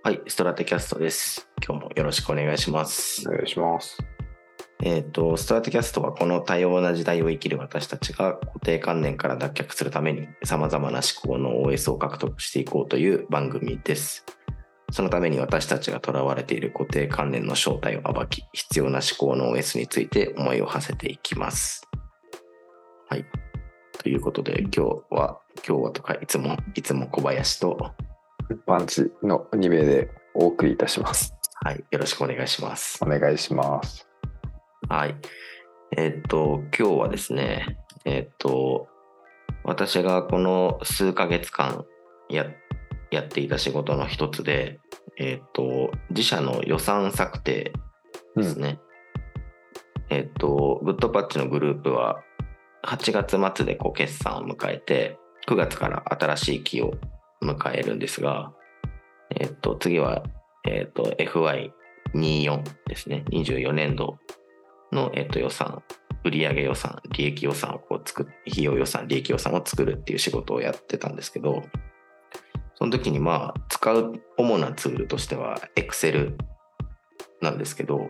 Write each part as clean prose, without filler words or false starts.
はい、ストラテキャストです。今日もよろしくお願いします。 お願いします。 ストラテキャストはこの多様な時代を生きる私たちが固定観念から脱却するために様々な思考の OS を獲得していこうという番組です。そのために私たちがとらわれている固定観念の正体を暴き、必要な思考の OS について思いを馳せていきます。はい。ということで今日はとかいつも小林とパンチの2名でお送りいたします。 はい、よろしくお願いします。 お願いします。 はい。今日はですね、私がこの数ヶ月間やっていた仕事の一つで、自社の予算策定ですね。グッドパッチのグループは8月末で決算を迎えて、9月から新しい期を迎えるんですが、次は、FY24 ですね、24年度の、予算、売上予算、利益予算を費用予算、利益予算を作るっていう仕事をやってたんですけど、その時に使う主なツールとしては Excel なんですけど、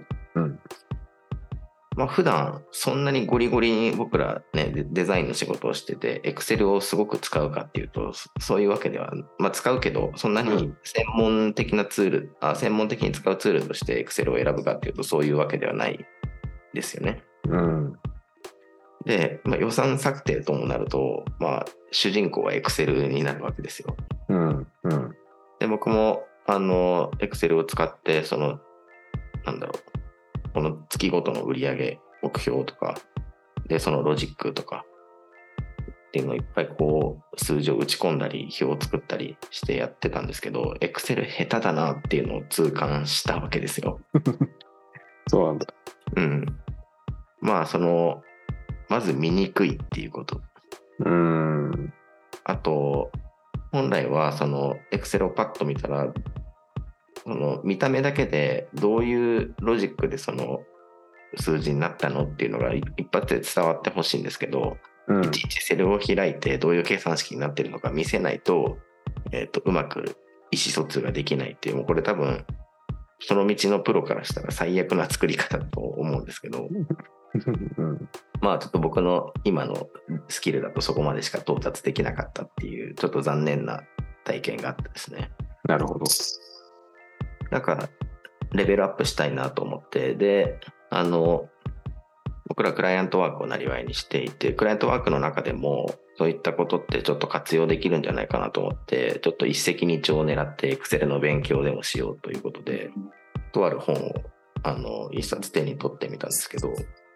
普段そんなにゴリゴリに僕らねデザインの仕事をしてて Excel をすごく使うかっていうとそういうわけでは、使うけどそんなに専門的に使うツールとして Excel を選ぶかっていうとそういうわけではないですよね。で、予算策定ともなると、主人公は Excel になるわけですよ。で僕もExcel を使ってこの月ごとの売上目標とかでそのロジックとかっていうのをいっぱい数字を打ち込んだり表を作ったりしてやってたんですけど Excel 下手だなっていうのを痛感したわけですよ。 そうなんだ。 まず見にくいっていうこと。あと本来はその Excel をパッと見たらその見た目だけでどういうロジックでその数字になったのっていうのが一発で伝わってほしいんですけど、いちいちセルを開いてどういう計算式になってるのか見せないと、うまく意思疎通ができないっていう、もうこれ多分その道のプロからしたら最悪な作り方だと思うんですけどちょっと僕の今のスキルだとそこまでしか到達できなかったっていうちょっと残念な体験があってですね。 なるほど。 だからレベルアップしたいなと思って、で僕らクライアントワークをなりわいにしていて、クライアントワークの中でもそういったことってちょっと活用できるんじゃないかなと思って、ちょっと一石二鳥を狙って Excel の勉強でもしようということで、とある本を一冊手に取ってみたんですけど、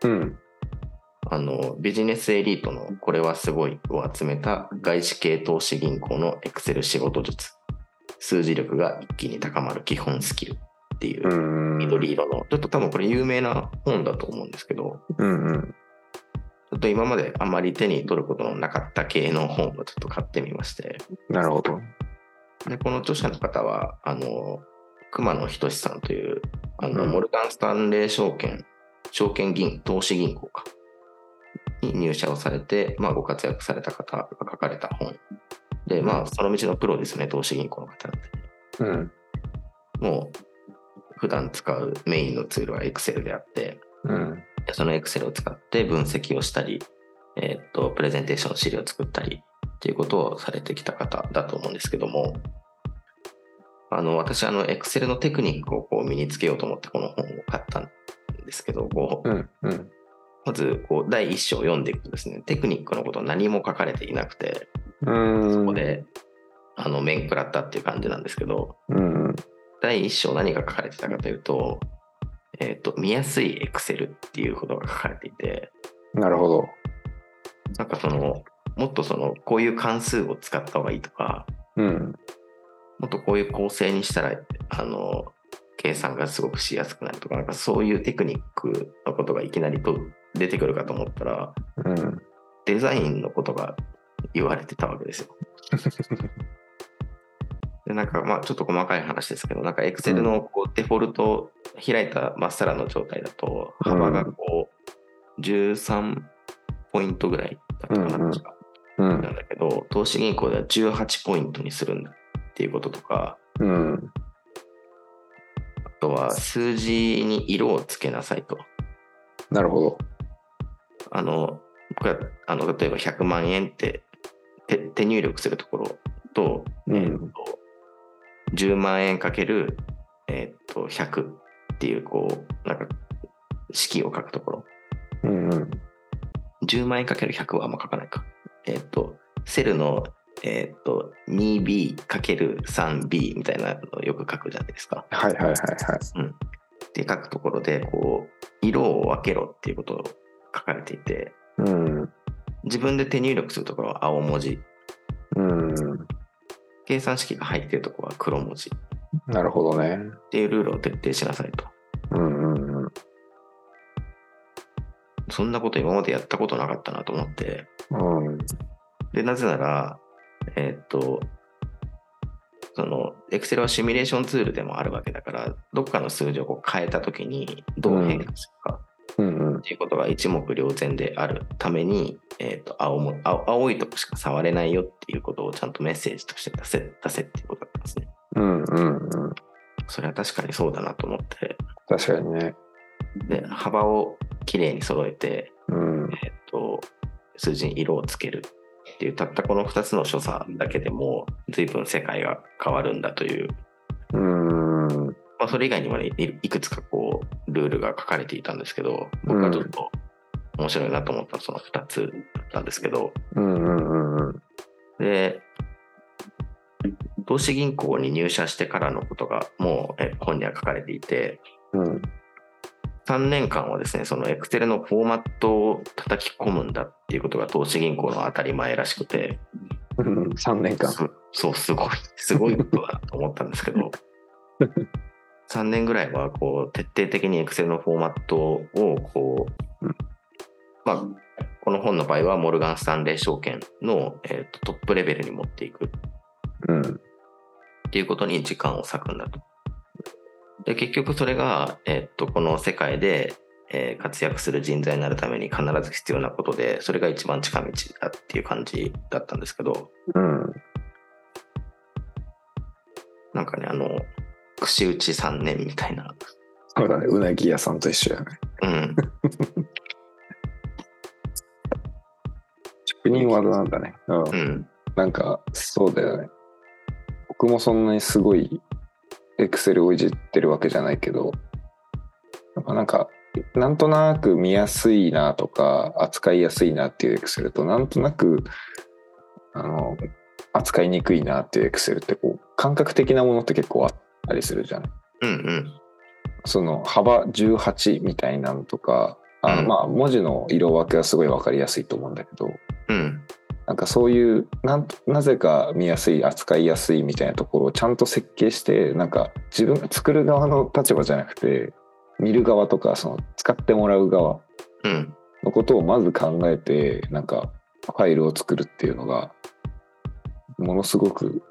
ビジネスエリートのこれはすごいを集めた外資系投資銀行の Excel 仕事術、数字力が一気に高まる基本スキルっていう緑色のちょっと多分これ有名な本だと思うんですけど、ちょっと今まであまり手に取ることのなかった系の本をちょっと買ってみまして。 なるほど。 でこの著者の方は熊野仁さんというモルガン・スタンレー証券投資銀行かに入社をされて、ご活躍された方が書かれた本で、その道のプロですね、投資銀行の方なんで、もう普段使うメインのツールは Excel であって、その Excel を使って分析をしたり、プレゼンテーション資料を作ったりっていうことをされてきた方だと思うんですけども、私Excel のテクニックを身につけようと思ってこの本を買ったんですけど、まず第一章を読んでいくとですね、テクニックのことは何も書かれていなくて、そこで面食らったっていう感じなんですけど、第一章何が書かれてたかというと、見やすい Excel っていうことが書かれていて、 なるほど。 なんかもっとこういう関数を使った方がいいとか、もっとこういう構成にしたら計算がすごくしやすくなるとか、なんかそういうテクニックのことがいきなりと出てくるかと思ったら、デザインのことが言われてたわけですよ。でなんかちょっと細かい話ですけど、なんか Excel のデフォルト開いたまっさらの状態だと幅が13ポイントぐらいだったかな、なんだけど投資銀行では18ポイントにするんだっていうこととか、 とは数字に色をつけなさいと。 なるほど。 僕は例えば100万円って手入力するところと、10万円かける、100っていうなんか式を書くところ、10万円かける100はあんま書かないか。セルの、2B かける 3B みたいなのをよく書くじゃないですか。 はいはいはいはい。 って書くところで色を分けろっていうことを書かれていて、自分で手入力するところは青文字、計算式が入っているところは黒文字。 なるほどね。 っていうルールを徹底しなさいと。そんなこと今までやったことなかったなと思って。で、なぜなら、その Excel はシミュレーションツールでもあるわけだから、どっかの数字を変えたときにどう変化するかっていうことが一目瞭然であるために、青いとこしか触れないよっていうことをちゃんとメッセージとして出せっていうことだったんですね。それは確かにそうだなと思って。 確かにね。で、 幅をきれいに揃えて、数字に色をつけるっていうたったこの2つの所作だけでも随分世界が変わるんだという。それ以外にもね、いくつかルールが書かれていたんですけど、僕はちょっと面白いなと思ったその2つだったんですけど、で、投資銀行に入社してからのことがもう本には書かれていて、3年間はですね、その Excel のフォーマットを叩き込むんだっていうことが投資銀行の当たり前らしくて、 3年間。 そう、すごいことだと思ったんですけど、3年ぐらいは徹底的に Excel のフォーマットをこの本の場合はモルガン・スタンレー証券の、トップレベルに持っていくっていうことに時間を割くんだと。で、結局それが、この世界で、活躍する人材になるために必ず必要なことで、それが一番近道だっていう感じだったんですけど、なんかね、串打ち3年みたいな。 そうだね、うなぎ屋さんと一緒やね。職人技なんだね。なんかそうだよね。僕もそんなにすごいエクセルをいじってるわけじゃないけど、なんとなく見やすいなとか扱いやすいなっていうエクセルと、なんとなく扱いにくいなっていうエクセルって感覚的なものって結構あったりするじゃん。その幅18みたいなのとか、文字の色分けはすごい分かりやすいと思うんだけど、なんかそういうなぜか見やすい、扱いやすいみたいなところをちゃんと設計して、なんか自分が作る側の立場じゃなくて見る側とかその使ってもらう側のことをまず考えて、なんかファイルを作るっていうのがものすごく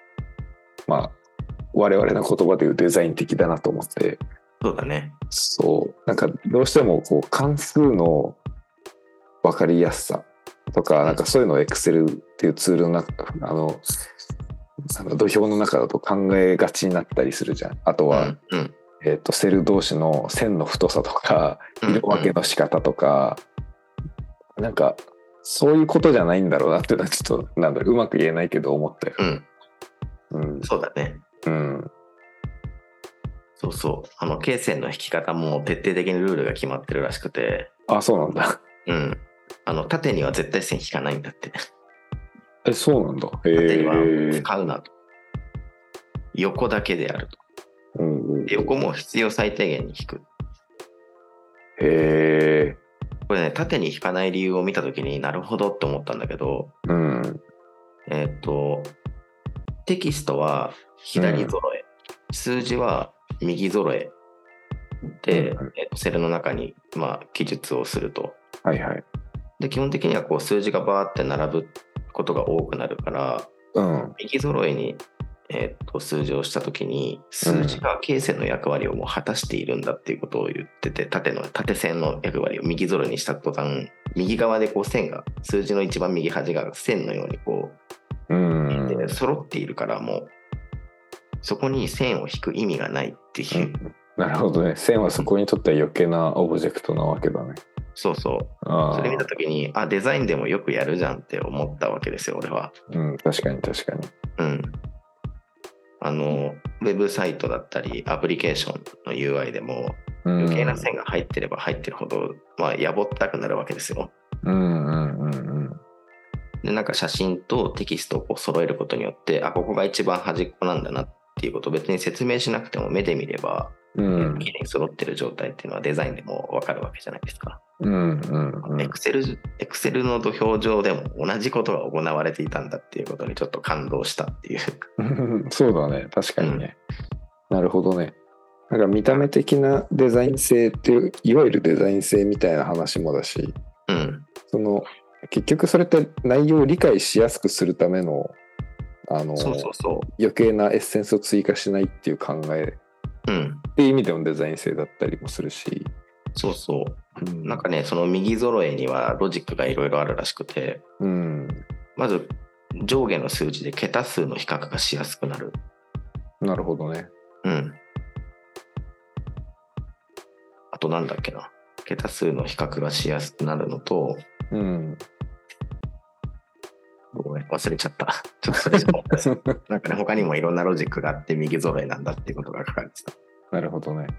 我々の言葉でいうデザイン的だなと思って。 そうだね。 なんかどうしても関数の分かりやすさとか、なんかそういうのを Excel っていうツールの中、土俵の中だと考えがちになったりするじゃん。あとは、セル同士の線の太さとか色分けの仕方とか、なんかそういうことじゃないんだろうなっていうのはちょっとうまく言えないけど思ったよ。 そうだね。そう。罫線の引き方も徹底的にルールが決まってるらしくて。 あ、そうなんだ。 縦には絶対線引かないんだって。 そうなんだ。 縦には使うなと。横だけであると。横も必要最低限に引く。これね、縦に引かない理由を見たときになるほどって思ったんだけど、テキストは左揃え、数字は右揃えで、セルの中に記述をすると。で、基本的には数字がバーって並ぶことが多くなるから、右揃えに、数字をしたときに数字が罫線の役割をもう果たしているんだっていうことを言ってて、縦線の役割を右揃えにした途端、右側で線が、数字の一番右端が線のように揃っているから、もうそこに線を引く意味がないっていうなるほどね。線はそこにとっては余計なオブジェクトなわけだね。 そうそう。それ見たときに、デザインでもよくやるじゃんって思ったわけですよ、俺は。 確かに確かに。 ウェブサイトだったり、アプリケーションの UI でも、余計な線が入ってれば入ってるほど、やぼったくなるわけですよ。で、なんか写真とテキストをこう揃えることによって、ここが一番端っこなんだなっていうことを別に説明しなくても目で見れば、綺麗に揃ってる状態っていうのはデザインでも分かるわけじゃないですか。エクセルの土俵上でも同じことが行われていたんだっていうことにちょっと感動したっていうそうだね、確かにね。なるほどね。なんか見た目的なデザイン性っていう、いわゆるデザイン性みたいな話もだし、その結局それって内容を理解しやすくするための余計なエッセンスを追加しないっていう考えっていう意味でのデザイン性だったりもするし、 そうそう、なんかね、その右揃えにはロジックがいろいろあるらしくて、まず上下の数字で桁数の比較がしやすくなる。 なるほどね。 あとなんだっけな、桁数の比較がしやすくなるのと、ごめん、忘れちゃった。ちょっとそれじゃなんかね、他にもいろんなロジックがあって右揃えなんだっていうことが書かれてた。 なるほどね。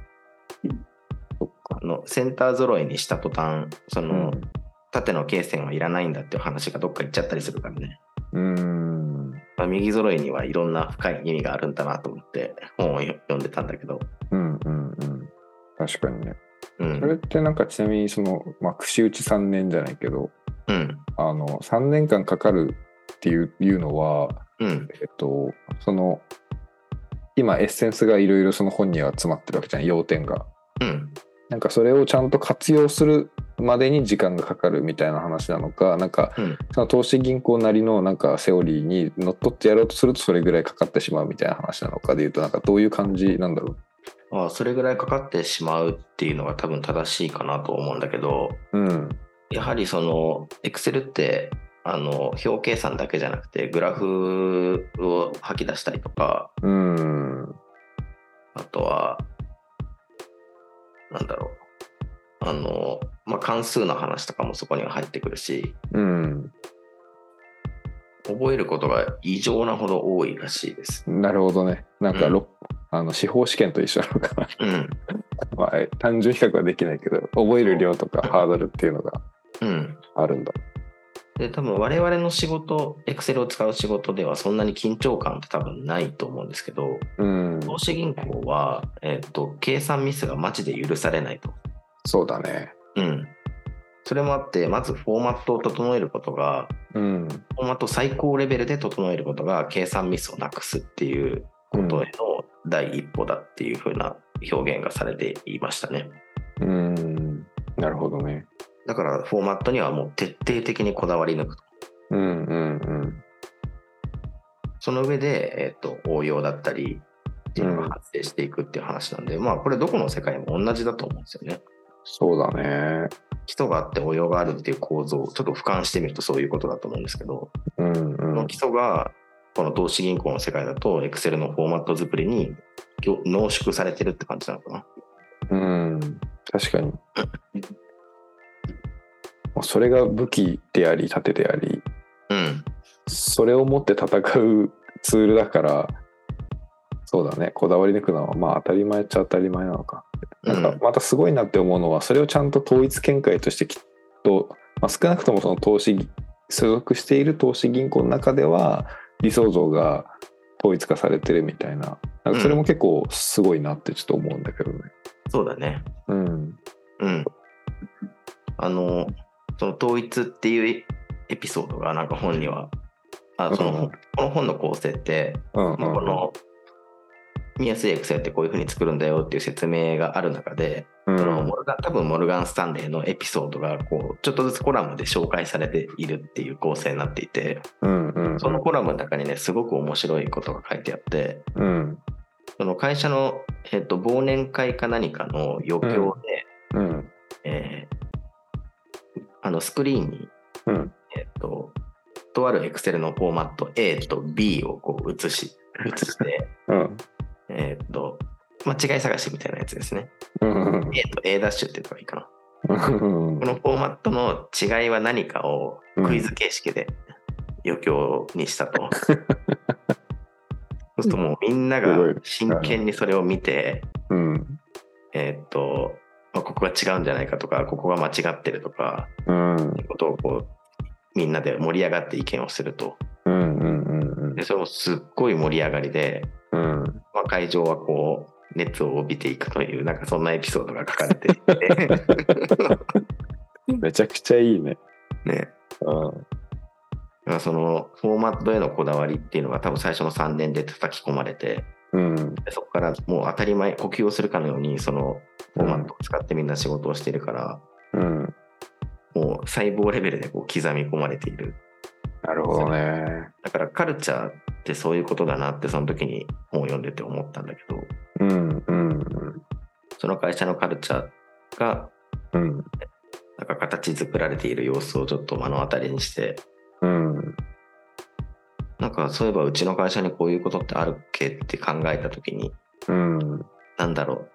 センター揃えにした途端、その、縦の罫線はいらないんだっていう話がどっか行っちゃったりするからね。右揃えにはいろんな深い意味があるんだなと思って本を読んでたんだけど。 確かにね。それってなんかちなみにその、串打ち3年じゃないけど、3年間かかるっていうのは、その今エッセンスがいろいろその本には詰まってるわけじゃん、要点が。なんかそれをちゃんと活用するまでに時間がかかるみたいな話なのか、なんかその投資銀行なりのなんかセオリーにのっとってやろうとするとそれぐらいかかってしまうみたいな話なのかでいうと、なんかどういう感じなんだろう。それぐらいかかってしまうっていうのが多分正しいかなと思うんだけど、やはりその Excel って表計算だけじゃなくてグラフを吐き出したりとか、あとはなんだろう、関数の話とかもそこには入ってくるし、覚えることが異常なほど多いらしいです。 なるほどね。なんか、司法試験と一緒なのかな。単純比較はできないけど、覚える量とかハードルっていうのがあるんだ。 で、多分我々の仕事、Excel を使う仕事ではそんなに緊張感って多分ないと思うんですけど、投資銀行は、計算ミスがマジで許されないと。 そうだね。 それもあって、まずフォーマットを整えることが、フォーマット最高レベルで整えることが計算ミスをなくすっていうことへの第一歩だっていう風な表現がされていましたね。 なるほどね。 だからフォーマットにはもう徹底的にこだわり抜くと。その上で、応用だったりっていうのが発生していくっていう話なんで、これどこの世界も同じだと思うんですよね。 そうだね。 基礎があって応用があるっていう構造をちょっと俯瞰してみるとそういうことだと思うんですけど、この基礎がこの投資銀行の世界だと Excel のフォーマット作りに濃縮されてるって感じなのかな。 確かに。それが武器であり盾であり、それを持って戦うツールだから、そうだね、こだわり抜くのは当たり前っちゃ当たり前なのか。なんかまたすごいなって思うのは、それをちゃんと統一見解としてきっと、少なくともその所属している投資銀行の中では理想像が統一化されてるみたいな、なんかそれも結構すごいなってちょっと思うんだけどね。 そうだね。その統一っていうエピソードがなんか本には、この本の構成って、この見やすいエクセルってこういう風に作るんだよっていう説明がある中で、多分モルガン・スタンレーのエピソードがこうちょっとずつコラムで紹介されているっていう構成になっていて、そのコラムの中にねすごく面白いことが書いてあって、その会社の、忘年会か何かの余興で、スクリーンに、とあるエクセルのフォーマット A と B をこう映して、 違い探しみたいなやつですね。A ダッシュって言った方がいいかな。このフォーマットの違いは何かをクイズ形式で余興にしたと。そうするともうみんなが真剣にそれを見て、ここが違うんじゃないかとか、ここが間違ってるとか、いうことをこうみんなで盛り上がって意見をすると。でそれもすっごい盛り上がりで、会場はこう熱を帯びていくという、なんかそんなエピソードが書かれていてめちゃくちゃいいね。 ね。そのフォーマットへのこだわりっていうのが多分最初の3年で叩き込まれて、でそこからもう当たり前、呼吸をするかのようにそのフォーマットを使ってみんな仕事をしているから、もう細胞レベルでこう刻み込まれている。 なるほどね。 だからカルチャーってそういうことだなってその時に本を読んでて思ったんだけど、その会社のカルチャーが、なんか形作られている様子をちょっと目の当たりにして、なんかそういえばうちの会社にこういうことってあるっけって考えた時に、なんだろうって。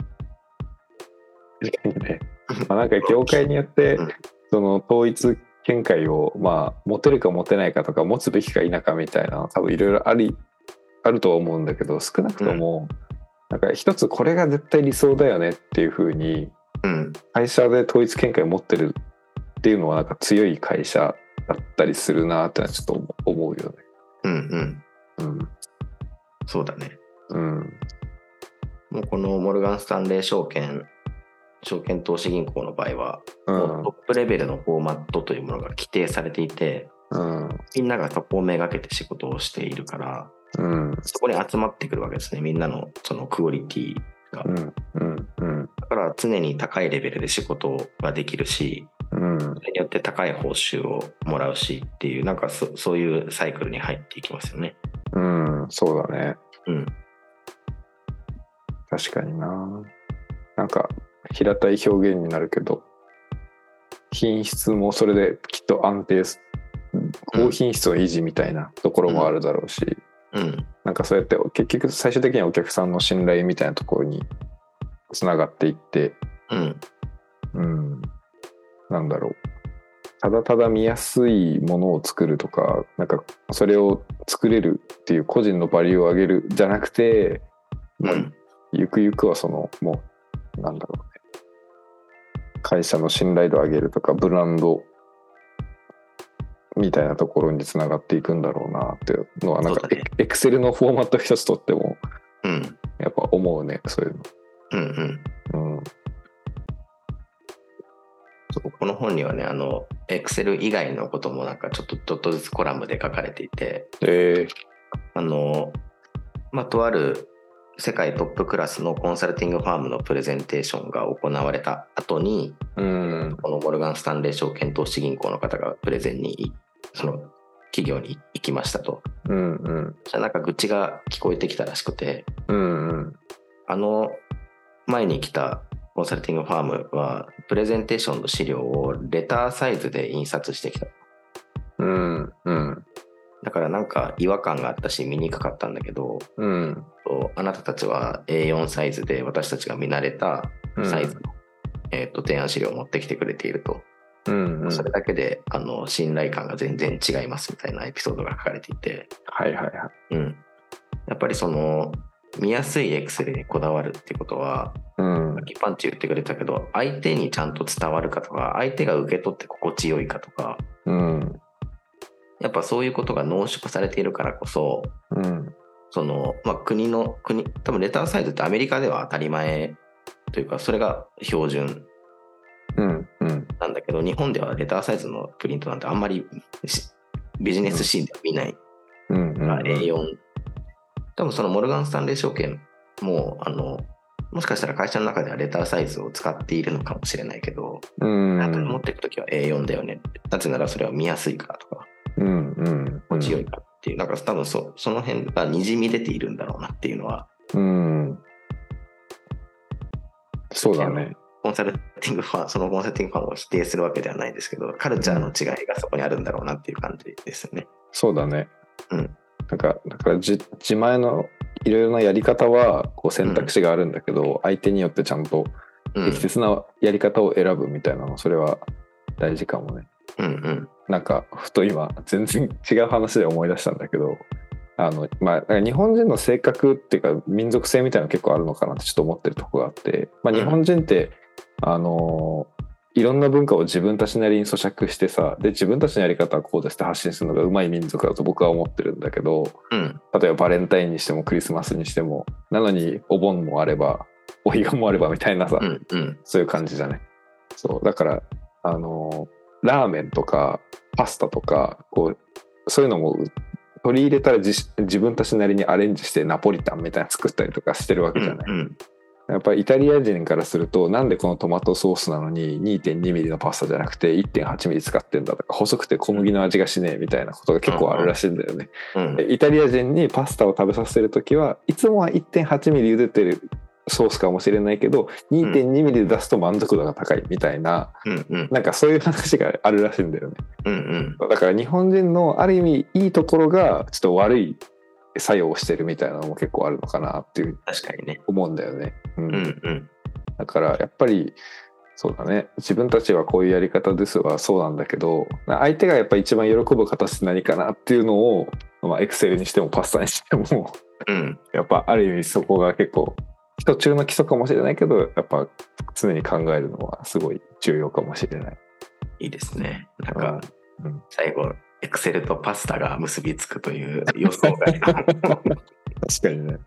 なんか業界によってその統一見解を持てるか持てないかとか持つべきか否かみたいな多分いろいろあるとは思うんだけど、少なくともなんか一つこれが絶対理想だよねっていうふうに会社で統一見解を持ってるっていうのはなんか強い会社だったりするなってのはちょっと思うよね。 そうだね。もうこのモルガン・スタンレー証券投資銀行の場合は、トップレベルのフォーマットというものが規定されていて、みんながそこをめがけて仕事をしているから、そこに集まってくるわけですね、みんなのそのクオリティが。だから常に高いレベルで仕事ができるし、それによって高い報酬をもらうしっていう、なんかそういうサイクルに入っていきますよね。 そうだね。確かにな。なんか平たい表現になるけど、品質もそれできっと安定高品質の維持みたいなところもあるだろうし、なんかそうやって結局最終的にはお客さんの信頼みたいなところにつながっていって、なんだろう、ただただ見やすいものを作るとか、なんかそれを作れるっていう個人のバリューを上げるじゃなくて、ゆくゆくはそのもうなんだろうね、会社の信頼度を上げるとかブランドみたいなところにつながっていくんだろうなっていうのはなんかエクセルのフォーマット一つとってもやっぱ思うね、そういうの。 この本にはね、エクセル以外のこともなんかちょっとずつコラムで書かれていて、とある世界トップクラスのコンサルティングファームのプレゼンテーションが行われた後に、このモルガン・スタンレー証券投資銀行の方がプレゼンにその企業に行きましたと。そしたらなんか愚痴が聞こえてきたらしくて、前に来たコンサルティングファームはプレゼンテーションの資料をレターサイズで印刷してきた。だからなんか違和感があったし見にくかったんだけど、あなたたちは A4 サイズで私たちが見慣れたサイズの、提案資料を持ってきてくれていると、それだけで信頼感が全然違いますみたいなエピソードが書かれていて、やっぱりその見やすいエクセルにこだわるっていうことは、さっきパンチ言ってくれたけど、相手にちゃんと伝わるかとか、相手が受け取って心地よいかとか、やっぱそういうことが濃縮されているからこそ、その国多分レターサイズってアメリカでは当たり前というか、それが標準なんだけど、日本ではレターサイズのプリントなんてあんまりビジネスシーンでは見ない。A4、多分そのモルガン・スタンレー証券ももしかしたら会社の中ではレターサイズを使っているのかもしれないけど、持っていくときは A4 だよね。なぜならそれは見やすいからとか、心地よいからっていう、なんか多分その辺がにじみ出ているんだろうなっていうのは。 そうだね。 コンサルティングファームを否定するわけではないですけど、カルチャーの違いがそこにあるんだろうなっていう感じですよね。 そうだね。だから自前のいろいろなやり方はこう選択肢があるんだけど、相手によってちゃんと適切なやり方を選ぶみたいなの、それは大事かもね。なんかふと今全然違う話で思い出したんだけど、まあ、日本人の性格っていうか民族性みたいなの結構あるのかなってちょっと思ってるところがあって、まあ、日本人っていろんな文化を自分たちなりに咀嚼してさ、で自分たちのやり方はこうですって発信するのがうまい民族だと僕は思ってるんだけど、例えばバレンタインにしてもクリスマスにしても、なのにお盆もあればお彼岸もあればみたいなさ、そういう感じじゃね。そうだからラーメンとかパスタとかこうそういうのも取り入れたら自分たちなりにアレンジしてナポリタンみたいな作ったりとかしてるわけじゃない。やっぱりイタリア人からすると、なんでこのトマトソースなのに 2.2 ミリのパスタじゃなくて 1.8 ミリ使ってんだとか、細くて小麦の味がしねえみたいなことが結構あるらしいんだよね。イタリア人にパスタを食べさせるときはいつもは 1.8 ミリ茹でてるソースかもしれないけど 2.2 ミリで出すと満足度が高いみたいな、なんかそういう話があるらしいんだよね。だから日本人のある意味いいところがちょっと悪い作用をしてるみたいなのも結構あるのかなっていう思うんだよね。だからやっぱりそうだね、自分たちはこういうやり方ですはそうなんだけど、相手がやっぱり一番喜ぶ形って何かなっていうのを、まあ、エクセルにしてもパスタにしても、やっぱある意味そこが結構人中の基礎かもしれないけど、やっぱ常に考えるのはすごい重要かもしれない。 いいですね。なんか、最後エクセルとパスタが結びつくという予想外の確かにね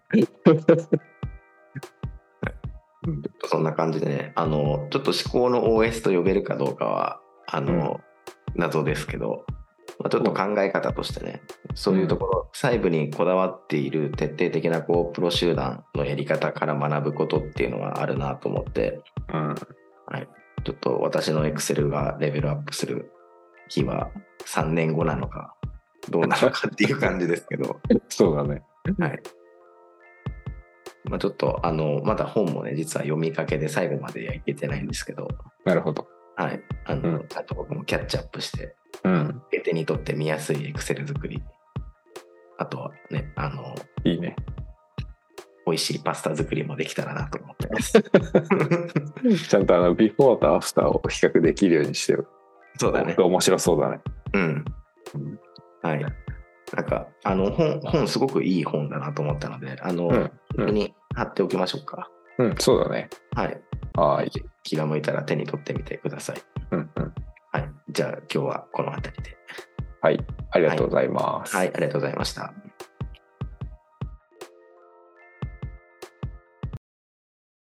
そんな感じでね、ちょっと思考の OS と呼べるかどうかは謎ですけど、まあ、ちょっと考え方としてね、そういうところ、細部にこだわっている徹底的なこうプロ集団のやり方から学ぶことっていうのはあるなと思って、はい、ちょっと私のエクセルがレベルアップする日は3年後なのかどうなのかっていう感じですけどそうだね。 はい。まあ、ちょっとまだ本もね実は読みかけで最後まではいけてないんですけど。 なるほど。 はい。ちゃんと僕もキャッチアップして、手にとって見やすいエクセル作り、あとはねいいね、 美味しいパスタ作りもできたらなと思ってますちゃんとビフォーとアフターを比較できるようにしてる。 そうだね。 面白そうだね。 はい。なんか本すごくいい本だなと思ったのでここに貼っておきましょうか。 そうだね。 はい。気が向いたら手に取ってみてください。はい。じゃあ今日はこの辺りで。 はい。ありがとうございます。 はい、ありがとうございました。